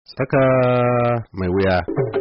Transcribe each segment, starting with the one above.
Tsaka mai wuya.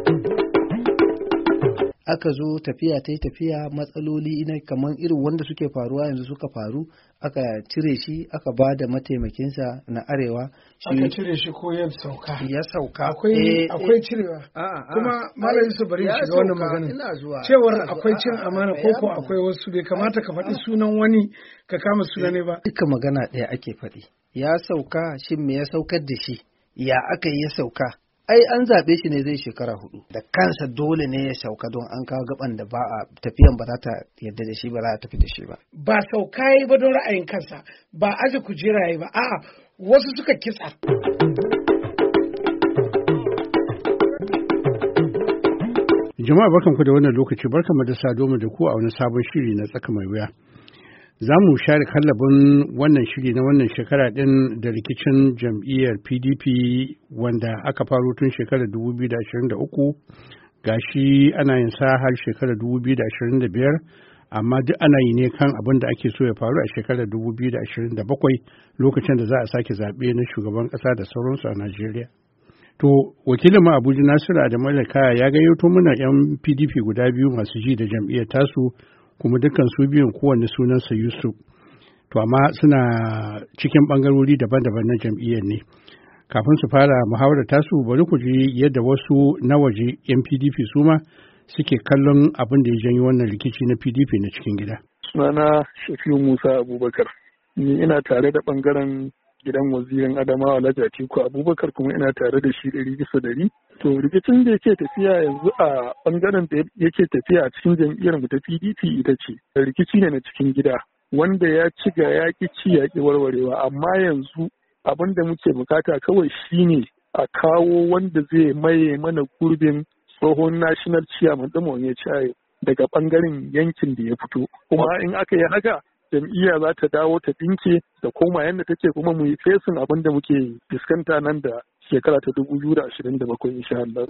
Aka zo tafiya ta yi tafiya, matsaloli ina kamar irin wanda suke faruwa yanzu suka faru, aka cire shi aka ba da mataimakinsa na arewa. Aka cire shi ko ya sauka? Ya sauka. Akwai cirewa. Kuma Malam Yusuf bari shiga wannan magana. Cewar akwai cin amana ko akwai wasu, bai kamata ka faɗi sunan wani ka kama suna ne ba. Duka magana ɗaya ake faɗi. Ya sauka, shin me ya saukar da shi? Ya aka yi ya sauka? Ai an zaɓe shi ne zai shekara 4 da kansa, dole ne ya sauka don an kawo gaban da ba a tafiyan ba za ta yadda da shi, ba za a tafi da shi ba. Ba sauka yi ba don ra'ayin kansa, ba aje kujera yi ba, a'a wasu suka kitsa. Jama'a barkanku da wannan lokaci, barkanmu da saduwa da ku a wani sabon shiri na tsaka mai wuya. Za mu share kallabin wannan shiri na wannan shekara ɗin da rikicin jam'iyyar PDP wanda aka faro tun shekarar 2023, gashi ana yin sa har shekarar 2025, amma duk ana yi ne kan abin da ake so ya faru a shekarar 2027 lokacin da za a sake zaɓe na shugaban ƙasa da sauransu a Najeriya. To, wakilin mu Abuja Nasiru Adamu Kaya ya gayyato mana 'yan PDP guda biyu masu ji da jam'iyyar tasu, kuma dukkan su biyun kowanne sunansa Yusuf. To amma suna cikin bangarori daban-daban na jam'iyyar ne. Kafin su fara muhawarar tasu, bari ku ji yadda wasu na waje 'yan PDP su ma suke kallon abin da ya janyo wannan rikici na PDP na cikin gida. Sunana Shafi'u Musa Abubakar. Ni ina tare da bangaren gidan wazirin Adamawa Alhaji Atiku Abubakar, kuma ina tare da shi 100%. To rikicin da yake tafiya yanzu a bangaren da yake tafiya a cikin jam'iyyar mu ta PDP ita ce rikici ne na cikin gida wanda ya ci ga yaƙi ci yaƙi warwarewa, amma yanzu abin da muke bukata kawai shine a kawo wanda zai maye mana gurbin tsohon national chairman ɗin Onye Chaye daga bangaren yankin da ya fito, kuma in aka yi haka jam'iyya za ta dawo ta dinke da koma yadda take, kuma mu yi fesin abin da muke fuskanta nan da shekara ta 2027 insha Allah.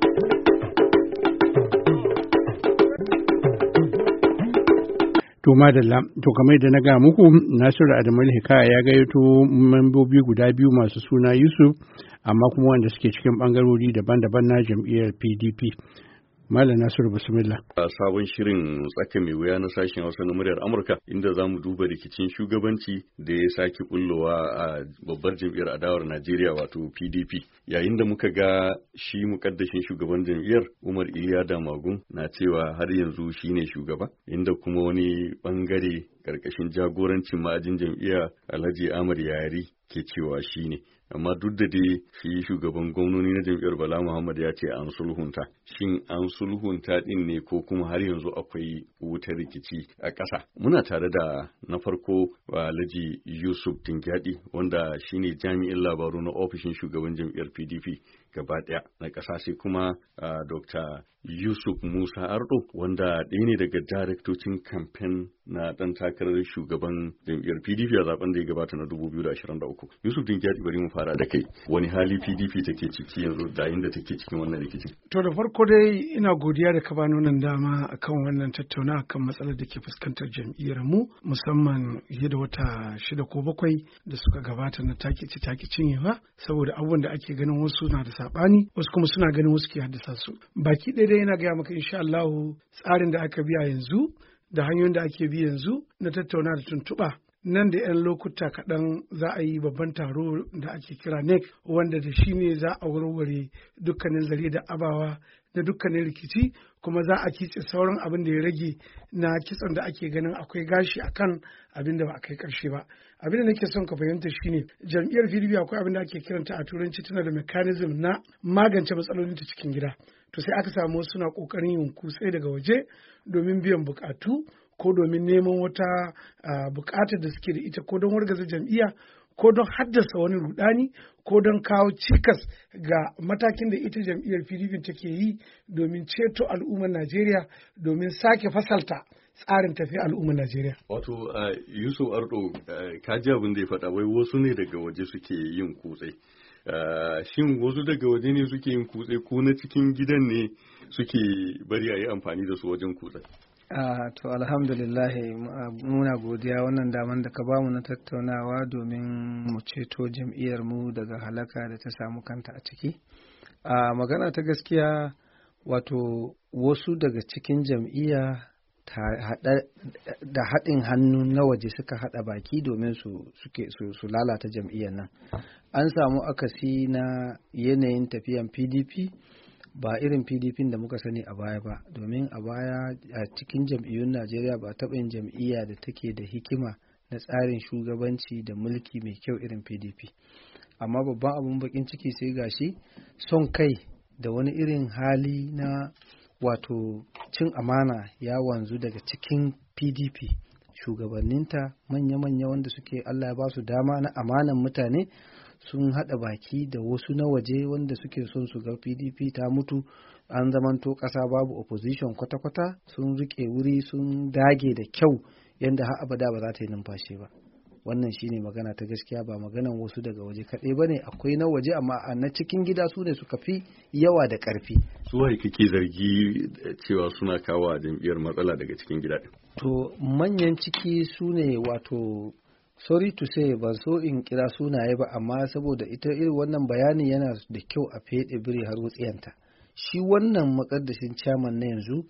To madalla, to kamar da na ga muku, Nasiru Adamu Hikaya ya gayyato membobi guda biyu masu suna Yusuf, amma kuma wanda suke cikin bangarori daban-daban na jam'iyyar PDP. Malam Nasiru, bismillah. A sabon shirin tsaka mai wuya na sashen Hausa na muryar Amurka, inda za mu duba rikicin shugabanci da ya sake bullowa a babbar jam'iyyar adawar Najeriya wato PDP. Yayin da muka ga shi mukaddashin shugaban jam'iyyar Umar Iliya Damagun na cewa har yanzu shine shugaba, inda kuma wani bangare karkashin jagorancin ma'ajin jam'iyya Alhaji Ahmad Yari ke cewa shine. Amma duk da dai shi shugaban gwamnoni na jam'iyyar Bala Muhammad ya ce an sulhunta. Shin an sulhunta din ne ko kuma har yanzu akwai wutar rikici a ƙasa? Muna tare da na farko Alhaji Yusuf Dingyadi, wanda shine jami'in labaru na ofishin shugaban jam'iyyar PDP gaba ɗaya na ƙasa, sai kuma Dr. Yusuf Musa Ardo, wanda ɗaya ne daga daraktocin kamfen na ɗan takarar shugaban jam'iyyar PDP a zaben da ya gabata na 2023. Yusuf Dingyadi, bari mu fara da kai. Wani hali PDP take ciki yanzu da inda take cikin wannan rikicin? To da farko dai ina godiya da ka bani wannan dama akan wannan tattauna akan matsalar da ke fuskantar jam'iyyar mu, musamman fiye da wata 6 ko 7 da suka gabata na take cinyewa, saboda abubuwan da ake ganin wasu na da sabani, wasu kuma suna ganin wasu ke haddasa su. Baki ɗaya dai yana gaya maka insha Allah tsarin da aka biya yanzu da hanyoyin da ake bi yanzu na tattauna da tuntuɓa, nan da 'yan lokuta kaɗan za a yi babban taro da ake kira NEC, wanda da shi ne za a warware dukkanin zare da abawa da dukkanin rikici, kuma za a kitse sauran abin da ya rage na kitson da ake ganin akwai gashi akan abin da ba a kai ƙarshe ba. Abin da nake son ka fahimta shine jam'iyyar PDP akwai abin da ake kiranta a turanci tana da mechanism na magance matsalolin ta cikin gida. To sai aka samu suna ƙoƙarin yin kutse daga waje domin biyan buƙatu ko domin neman wata buƙatar da suke da ita, ko don wargaza jam'iyya, ko don haddasa wani rudani, ko don kawo cikas ga matakin da ita jam'iyyar PDP take yi domin ceto al'ummar Najeriya, domin sake fasalta tsarin tafiya al'ummar Najeriya. Wato Yusuf Ardo, ka ji abin da ya faɗa, wai wasu ne daga waje suke yin kutse. Shin wasu daga waje ne suke yin kutse ko na cikin gidan ne suke bari a yi amfani da su wajen kutse? To alhamdulillah, muna godiya wannan daman da ka bamu na tattaunawa domin mu ceto jam'iyyar mu daga halaka da ta samu kanta a ciki. A magana ta gaskiya wato wasu daga cikin jam'iyya da haɗin hannu na waje suka haɗa baki domin su lalata jam'iyyar nan. An samu akasi na yanayin tafiyan PDP ba irin PDP da muka sani a baya ba, domin a baya a cikin jam'iyyun Najeriya ba taɓa yin jam'iyya da take da hikima na tsarin shugabanci da mulki mai kyau irin PDP. Amma babban abun bakin ciki sai gashi son kai da wani irin hali na wato cin amana ya wanzu daga cikin PDP. Shugabanninta manya-manya wanda suke Allah ya ba su dama na amanan mutane sun haɗa baki da wasu na waje wanda suke son su ga PDP ta mutu, an zamanto ƙasa babu opposition kwata-kwata, sun riƙe wuri sun dage da kyau yadda har abada ba za ta yi numfashi ba. Wannan shine magana ta gaskiya, ba maganan wasu daga waje kaɗai ba ne, akwai na waje amma a na cikin gida su ne suka fi yawa da ƙarfi. Suwaye kake zargi cewa suna kawo jam'iyyar matsala daga cikin gida? To manyan ciki su ne wato, sorry to say ban so in kira sunaye ba, amma saboda ita irin wannan bayani yana da kyau a feɗe biri har wutsiyanta. Shi wannan makaddashin chairman na yanzu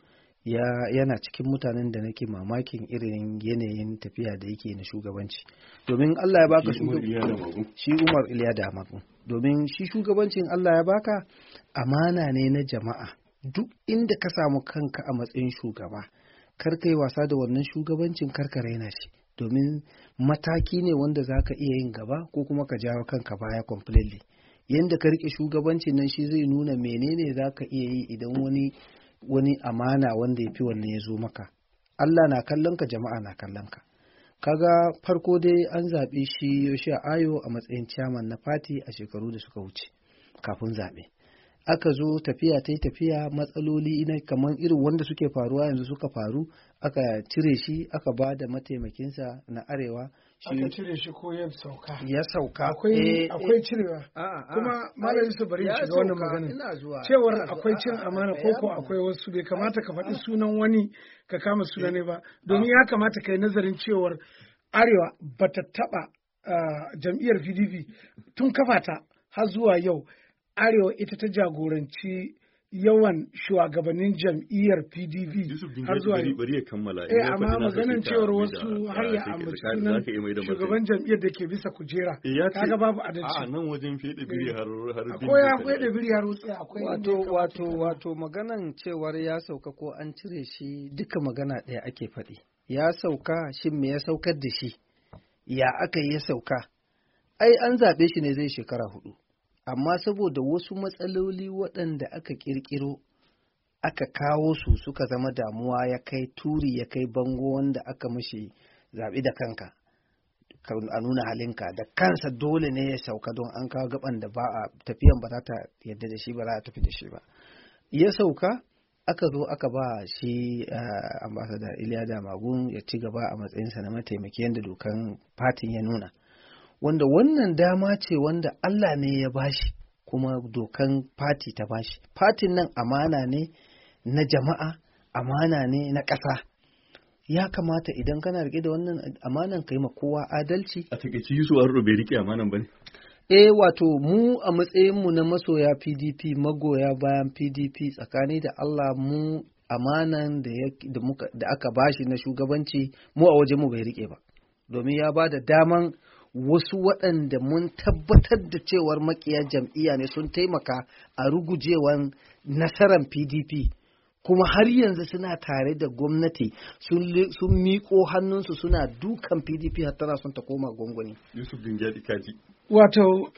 yana cikin mutanen da nake mamakin irin yanayin tafiya da yake na shugabanci, domin Allah ya baka shi Umar Iliya da Magu, domin shi shugabancin Allah ya baka amana ne na jama'a. Duk inda ka samu kanka a matsayin shugaba, kar kai wasa da wannan shugabancin, kar ka raina shi, domin mataki ne wanda za ka iya yin gaba ko kuma ka jawo kanka baya completely. Yanda ka rike shugabancin nan shi zai nuna menene za ka iya yi idan wani amana wanda ya fi wannan ya zo maka. Allah na kallon ka, jama'a na kallon ka. Kaga farko dai an zaɓi shi Yoshia Ayo a matsayin chairman na party a shekaru da suka wuce kafin zaɓe. Aka zo tafiya ta yi tafiya, matsaloli na kamar irin wanda suke faruwa yanzu suka faru, aka cire shi aka ba da mataimakinsa na arewa. Aka cire shi ko ya sauka? Ya sauka. Akwai cirewa. Kuma Malam Yusuf bari shiga wannan magana. Cewar akwai cin amana ko akwai wasu, bai kamata ka faɗi sunan wani ka kama suna ne ba. Domin ya kamata ka yi nazarin cewar arewa bata taɓa jam'iyyar PDP tun kafa ta har zuwa yau. Arewa ita ta jagoranci yawan shugabannin jam'iyyar PDP har zuwa yau. Bari ya kammala. Amma maganan cewar wasu har ya ambaci sunan shugaban jam'iyyar da ke bisa kujera. Kaga babu adalci. A nan wajen fede biri har akwai ya fede biri har wutsi akwai. Wato maganan cewar ya sauka ko an cire shi duka magana ɗaya ake faɗi. Ya sauka, shin me ya saukar da shi? Ya aka yi ya sauka? Ai an zaɓe shi ne zai shekara 4. Amma saboda wasu matsaloli waɗanda aka ƙirƙiro aka kawo su suka zama damuwa, ya kai turi ya kai bango wanda aka mashi zaɓi da kanka a nuna halinka da kansa, dole ne ya sauka don an kawo gaban da ba a tafiyan ba za ta yadda da shi ba, za a tafi da shi ba. Ya sauka, aka zo aka ba shi ambassador Iliya Damagun ya ci gaba a matsayinsa na mataimaki yadda dokan fatin ya nuna. Wanda wannan dama ce wanda Allah ne ya bashi kuma dokan fati ta bashi. Fatin nan amana ne na jama'a, amana ne na ƙasa. Ya kamata idan kana rike da wannan amanan ka yi ma kowa adalci. A takaice Yusuf Ardo bai rike amanan bane? Wato mu a matsayinmu na masoya PDP, magoya bayan PDP, tsakani da Allah mu amanan da aka bashi na shugabanci mu a wajen mu bai rike ba. Domin ya ba da daman wasu waɗanda mun tabbatar da cewar makiya jam'iyya ne sun taimaka a rugujewan nasarar PDP, kuma har yanzu suna tare da gwamnati, sun miƙo hannunsu suna dukan PDP har tana son ta koma gwangwani. Yusuf Dingyadi kaji. Wato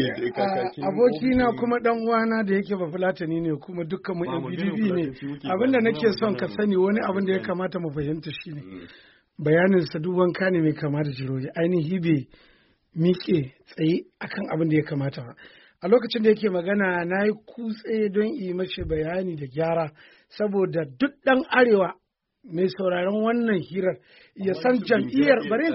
abokina kuma dan uwana da yake Bafulatani ne kuma dukkan mu yan PDP ne. Abinda nake son ka sani, wani abin da ya kamata mu fahimta shine bayanin sa duk wanka ne mai kama da jiroji, ainihi bai miƙe tsaye akan abin da ya kamata ba. A lokacin da yake magana na yi kutse don yi mace bayani da gyara, saboda duk ɗan arewa mai sauraron wannan hirar ya san jam'iyyar barin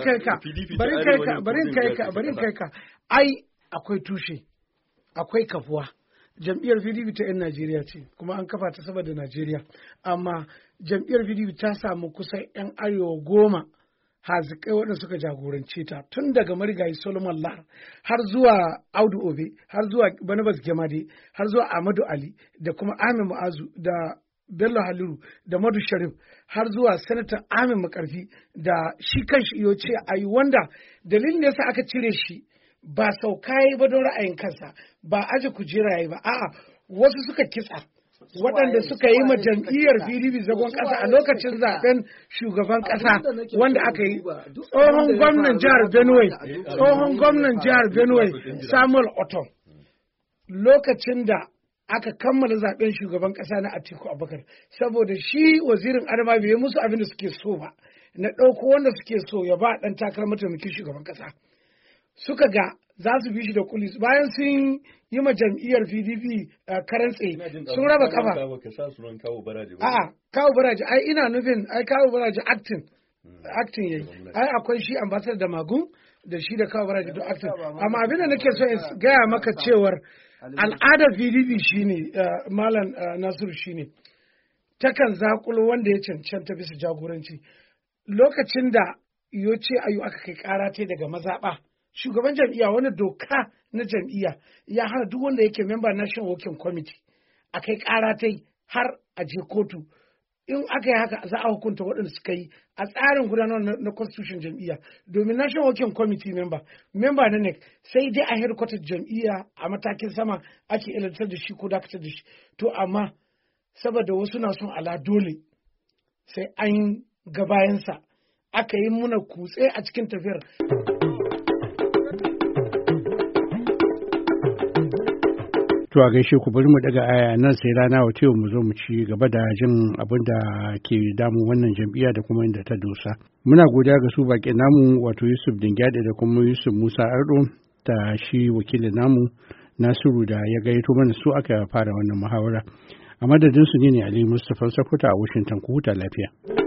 kai ka ai akwai tushe, akwai kafuwa. Jam'iyyar PDP ta 'yan Najeriya ce, kuma an kafa ta saboda Najeriya, amma jam'iyyar PDP ta samu kusan 'yan arewa 10 hazikai waɗanda suka jagorance ta tun daga marigayi Solomon Lar har zuwa Audu Obe har zuwa Barnabas Gemade har zuwa Ahmadu Ali da kuma Ahmed Mu'azu da Bello Haliru da Madu Sharif har zuwa Sanata Ahmed Makarfi da shi kanshi Iyoce Ayu wanda dalilin da yasa aka cire shi ba sauka yayi ba don ra'ayin kansa ba aje kujera yayi ba a'a wasu suka kitsa waɗanda suka yi ma jam'iyyar PDP zagon ƙasa a lokacin zaben shugaban ƙasa wanda aka yi tsohon gwamnan jihar Benue Samuel Otom lokacin da aka kammala zaben shugaban ƙasa na Atiku Abubakar saboda shi wazirin Adama bai yi musu abin da suke so ba na ɗauko wanda suke so ya ba ɗan takarar mataimakin shugaban ƙasa suka ga za su bi shi da kulis bayan sun yi ma jam'iyyar PDP karantse sun raba kafa. A'a, Kawo Baraji, ai ina nufin ai Kawo Baraji acting yayi. Ai akwai shi ambassador da Magun da shi da Kawo Baraji don acting. Amma abin da nake so in gaya maka cewar al'adar PDP shine Malam Nasiru shine takan zakulo wanda ya cancanta bisa jagoranci. Lokacin da Iyoce Ayu aka kai ƙara ta daga mazaɓa. Shugaban jam'iyya wani doka na jam'iyya ya hana duk wanda yake member National Working Committee a kai ƙara ta har a je kotu in aka yi haka za a hukunta waɗanda suka yi a tsarin gudanar na constitution jam'iyya domin National Working Committee member na NEC sai dai a headquarter jam'iyya a matakin sama ake ilantar da shi ko dakatar da shi to amma saboda wasu na son ala dole sai an ga bayansa aka yi muna kutse a cikin tafiyar. To a gaishe ku bari mu daga aya nan sai rana wace mu zo mu ci gaba da jin abin da ke damun wannan jam'iyya da kuma inda ta dosa. Muna godiya ga su baƙin namu wato Yusuf Dingyade da kuma Yusuf Musa Ardo da shi wakilin namu Nasiru da ya gayyato mana su aka fara wannan muhawara. A madadin su ne Ali Mustapha Sakuta a Washington ku huta lafiya.